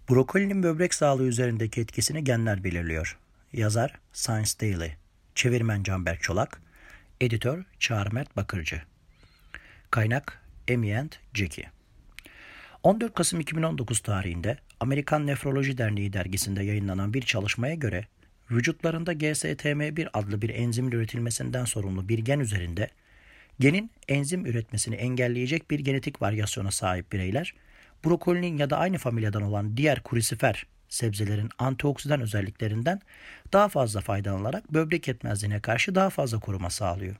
Brokolinin böbrek sağlığı üzerindeki etkisini genler belirliyor. Yazar Science Daily, çevirmen Canberk Çolak, editör Çağrı Mert Bakırcı. Kaynak Amy and Jackie. 14 Kasım 2019 tarihinde Amerikan Nefroloji Derneği dergisinde yayınlanan bir çalışmaya göre vücutlarında GSTM1 adlı bir enzimin üretilmesinden sorumlu bir gen üzerinde genin enzim üretmesini engelleyecek bir genetik varyasyona sahip bireyler, brokolinin ya da aynı familyadan olan diğer krusifera sebzelerin antioksidan özelliklerinden daha fazla faydalanarak böbrek yetmezliğine karşı daha fazla koruma sağlıyor.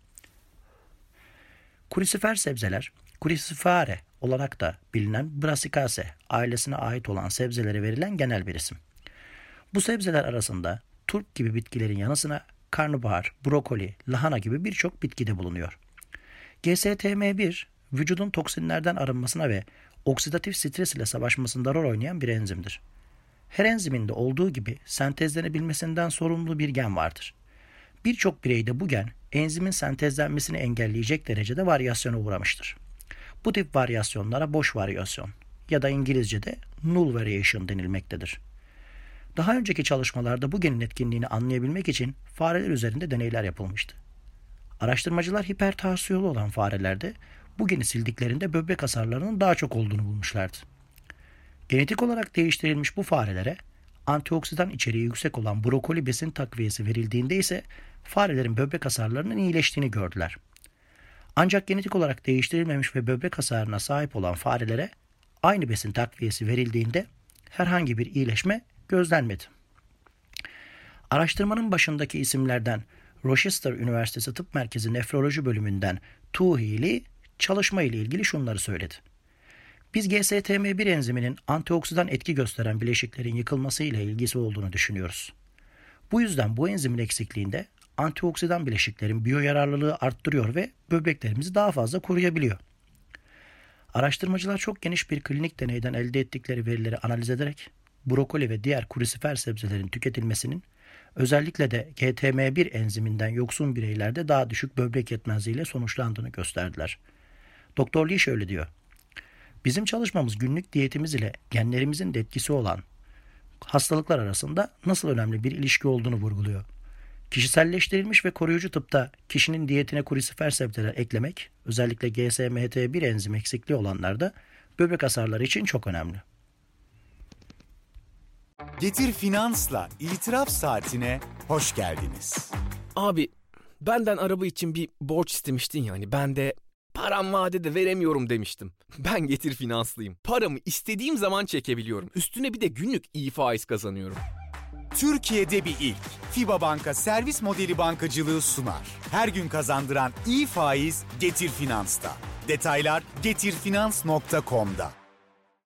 Krusifera sebzeler, Cruciferae olarak da bilinen Brassicaceae ailesine ait olan sebzelere verilen genel bir isim. Bu sebzeler arasında turp gibi bitkilerin yanı sıra karnabahar, brokoli, lahana gibi birçok bitkide bulunuyor. GSTM1, vücudun toksinlerden arınmasına ve oksidatif stres ile savaşmasında rol oynayan bir enzimdir. Her enziminde olduğu gibi sentezlenebilmesinden sorumlu bir gen vardır. Birçok bireyde bu gen enzimin sentezlenmesini engelleyecek derecede varyasyona uğramıştır. Bu tip varyasyonlara boş varyasyon ya da İngilizce'de null variation denilmektedir. Daha önceki çalışmalarda bu genin etkinliğini anlayabilmek için fareler üzerinde deneyler yapılmıştı. Araştırmacılar hipertansiyonlu olan farelerde bu geni sildiklerinde böbrek hasarlarının daha çok olduğunu bulmuşlardı. Genetik olarak değiştirilmiş bu farelere antioksidan içeriği yüksek olan brokoli besin takviyesi verildiğinde ise farelerin böbrek hasarlarının iyileştiğini gördüler. Ancak genetik olarak değiştirilmemiş ve böbrek hasarına sahip olan farelere aynı besin takviyesi verildiğinde herhangi bir iyileşme gözlenmedi. Araştırmanın başındaki isimlerden Rochester Üniversitesi Tıp Merkezi Nefroloji Bölümünden Tu Healy çalışma ile ilgili şunları söyledi. Biz GSTM1 enziminin antioksidan etki gösteren bileşiklerin yıkılması ile ilgisi olduğunu düşünüyoruz. Bu yüzden bu enzimin eksikliğinde antioksidan bileşiklerin biyoyararlılığı arttırıyor ve böbreklerimizi daha fazla koruyabiliyor. Araştırmacılar çok geniş bir klinik deneyden elde ettikleri verileri analiz ederek brokoli ve diğer krusifera sebzelerin tüketilmesinin özellikle de GTM1 enziminden yoksun bireylerde daha düşük böbrek yetmezliğiyle sonuçlandığını gösterdiler. Doktor Lee şöyle diyor. Bizim çalışmamız günlük diyetimiz ile genlerimizin de etkisi olan hastalıklar arasında nasıl önemli bir ilişki olduğunu vurguluyor. Kişiselleştirilmiş ve koruyucu tıpta kişinin diyetine krusifera sebzeler eklemek, özellikle GSMT1 enzim eksikliği olanlarda böbrek hasarları için çok önemli. Getir Finans'la İtiraf Saatine hoş geldiniz. Abi benden araba için bir borç istemiştin yani ben de param vadede veremiyorum demiştim. Ben Getir Finanslıyım. Paramı istediğim zaman çekebiliyorum. Üstüne bir de günlük iyi faiz kazanıyorum. Türkiye'de bir ilk. FİBA Banka servis modeli bankacılığı sunar. Her gün kazandıran iyi faiz Getir Finans'ta. Detaylar getirfinans.com'da.